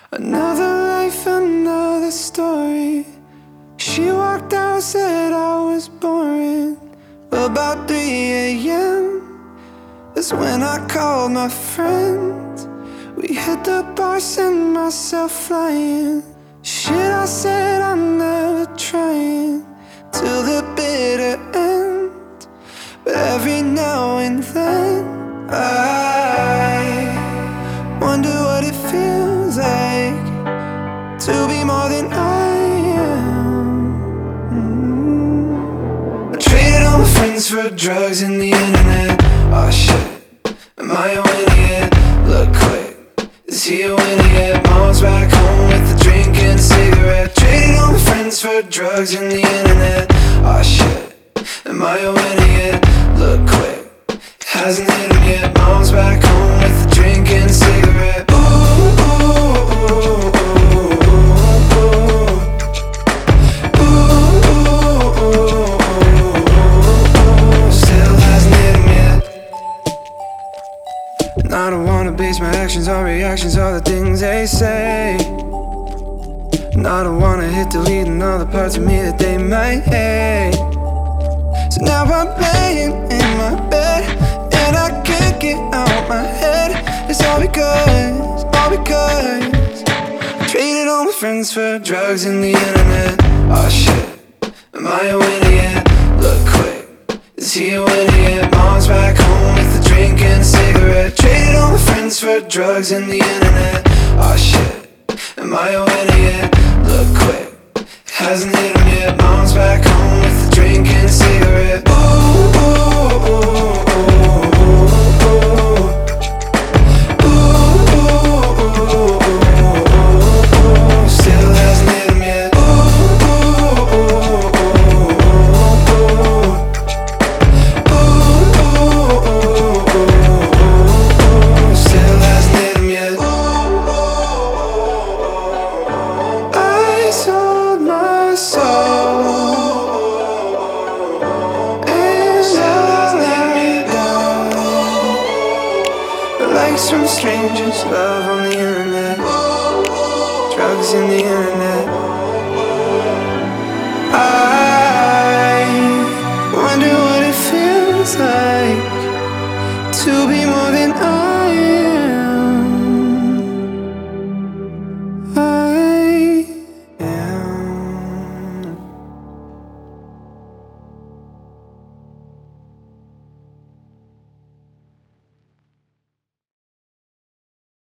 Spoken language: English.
Another life, another story. She walked out, said I was boring. About 3 a.m. that's when I called my friends. We hit the bar, sent myself flying. Shit, I said I'm never trying till the bitter end. But every now and then I wonder what it feels like to be more than I am. I traded all my friends for drugs and the internet. Oh shit, am I a winner yet? Look quick, is he a winner yet? Mom's back home with a drink and a cigarette. Traded all my friends for drugs and the internet. Oh shit, am I a winner yet? Look quick, hasn't hit him yet. Mom's back home with a drink and a cigarette. Ooh, ooh, ooh, ooh, ooh, ooh. Ooh, ooh, ooh, ooh. Still hasn't hit him yet. And I don't wanna base my actions on reactions, all the things they say. And I don't wanna hit delete and all the parts of me that they might hate. So now I'm laying in my bed and I can't get out my head. It's all because I traded all my friends for drugs and the internet. Oh shit, am I a winner yet? Look quick, is he a winner yet? Mom's back home with a drink and a cigarette. Traded all my friends for drugs and the internet. Oh shit, am I a winner yet? Look quick, hasn't hit him yet. Mom's back home with a drink and a cigarette. Ooh, ooh, ooh, ooh, ooh, ooh. Ooh, ooh, ooh, ooh, ooh. Still hasn't hit him yet. Ooh, ooh, ooh, ooh, ooh. Ooh, ooh, ooh, ooh. Still hasn't hit him yet. I sold my soul and I let me down. Likes from strangers, love on the internet, drugs in the internet.